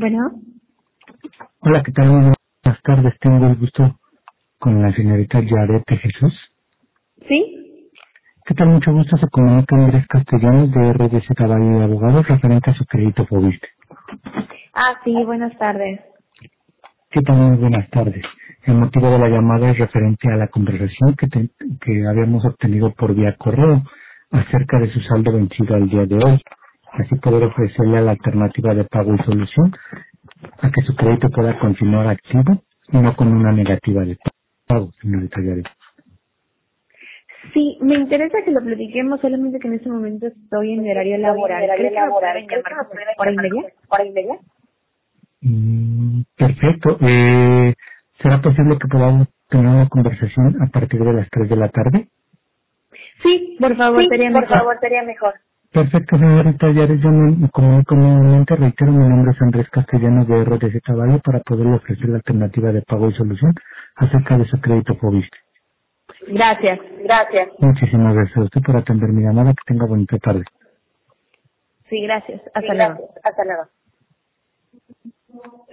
Bueno, Hola, ¿qué tal? Muy buenas tardes. Tengo el gusto con la señorita Yarete Jesús. ¿sí? ¿Qué tal? Mucho gusto. Se comunica Andrés Castellanos de RDC Caballo de Abogados referente a su crédito Fobiste. Ah, sí, buenas tardes. ¿Qué tal? Muy buenas tardes. El motivo de la llamada es referente a la conversación que habíamos obtenido por vía correo acerca de su saldo vencido al día de hoy. Así poder ofrecerle la alternativa de pago y solución a que su crédito pueda continuar activo y no con una negativa de pago, señorita Yarete. Sí, me interesa que lo platiquemos, solamente que en este momento estoy en mi horario laboral. ¿Crees que me pueden llamar como hora y media? Perfecto. ¿Será posible que podamos tener una conversación a partir de las 3 de la tarde? Sí, por favor, sería mejor. Perfecto, señorita Yares. Yo me comunico nuevamente. Reitero, mi nombre es Andrés Castellanos de RDC Caballo para poderle ofrecer la alternativa de pago y solución acerca de su crédito Fobiste. Gracias. Muchísimas gracias a usted por atender mi llamada. Que tenga bonita tarde. Sí, gracias. Hasta luego.